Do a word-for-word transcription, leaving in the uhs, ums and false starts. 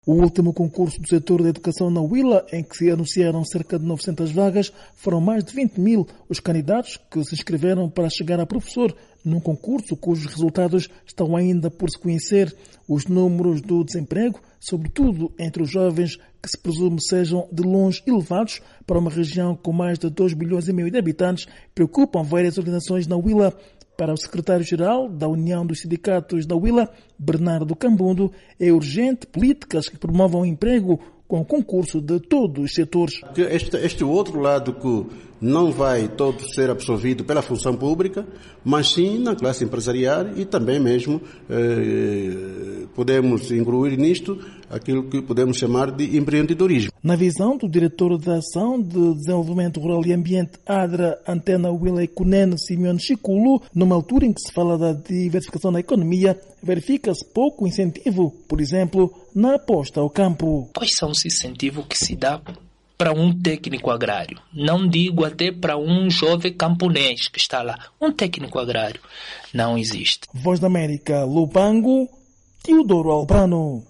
O último concurso do setor da educação na Huila, em que se anunciaram cerca de novecentas vagas, foram mais de vinte mil os candidatos que se inscreveram para chegar a professor, num concurso cujos resultados estão ainda por se conhecer. Os números do desemprego, sobretudo entre os jovens, que se presume sejam de longe elevados para uma região com mais de dois bilhões e meio de habitantes, preocupam várias organizações na Huila. Para o secretário-geral da União dos Sindicatos da Huila, Bernardo Cambundo, é urgente políticas que promovam o emprego com o concurso de todos os setores. Este, este outro lado que não vai todo ser absorvido pela função pública, mas sim na classe empresarial e também mesmo eh, podemos incluir nisto aquilo que podemos chamar de empreendedorismo. Na visão do diretor da Ação de Desenvolvimento Rural e Ambiente ADRA Antena Huila e Cunene, Simeone Chiculo, numa altura em que se fala da diversificação da economia, verifica-se pouco incentivo, por exemplo, na aposta ao campo. Quais são os incentivos que se dá para um técnico agrário? Não digo até para um jovem camponês que está lá. Um técnico agrário não existe. Voz da América, Lubango, Teodoro Albrano.